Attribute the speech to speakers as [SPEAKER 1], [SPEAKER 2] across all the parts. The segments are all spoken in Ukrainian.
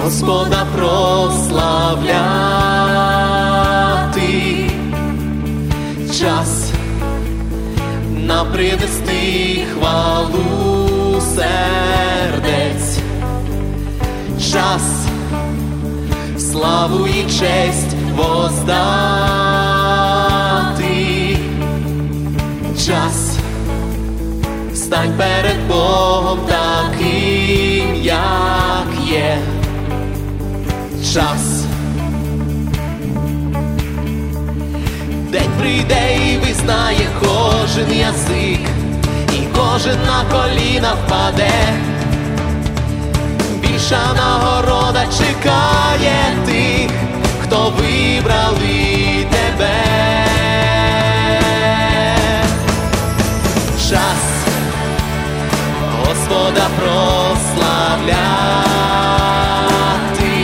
[SPEAKER 1] Господа прославляти, час нам принести хвалу сердець, час славу і честь воздати, час стань перед Богом таким, як є. Час. День прийде і визнає кожен язик, і кожен на коліна впаде. Більша нагорода чекає тих, хто вибрали тебе. Час Господа прославляти,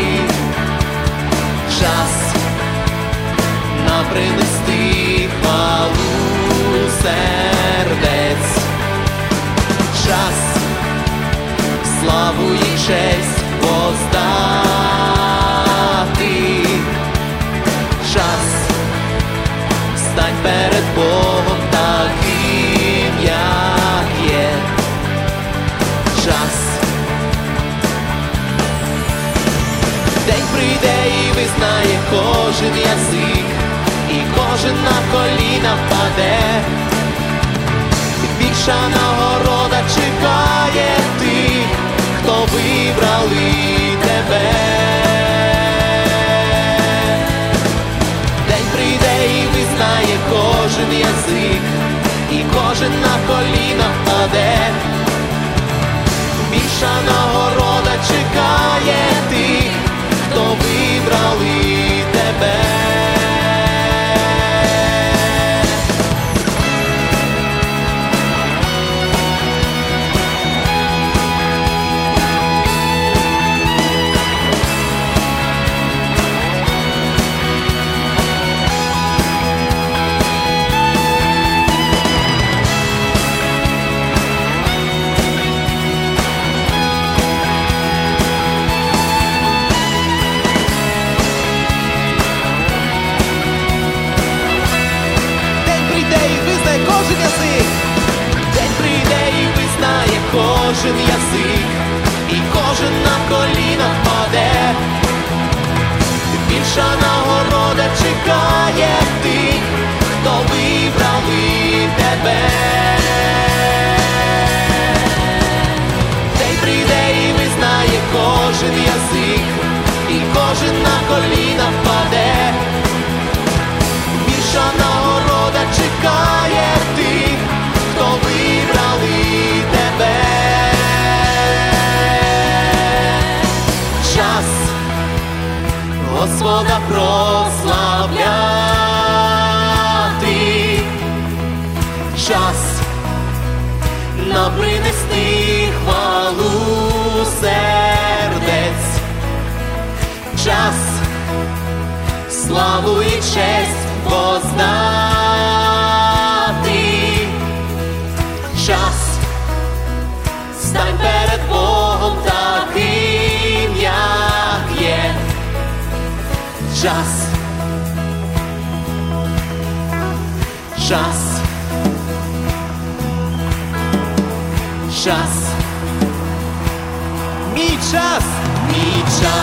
[SPEAKER 1] час нам принести хвалу сердець, час славу і честь воздати, час стань перед Богом таким, як є. Час. День прийде і визнає кожен язик, і кожен на коліна впаде. Більша нагорода чекає тих, хто вибрали тебе. День прийде і визнає кожен язик, і кожен на коліна впаде. Більша нагорода чекає тих, хто вибрали тебе. Кожен язик, і кожен на коліна впаде. Більша нагорода чекає тих, хто вибрали тебе. День прийде і визнає кожен язик, і кожен на коліна впаде. Більша нагорода чекає тих, хто вибрали тебе. Час Господа прославляти, час нам принести хвалу сердець, час славу і честь воздати, час стань перед Богом таким, як є. Час. Час. Час. Мій час. Мій час.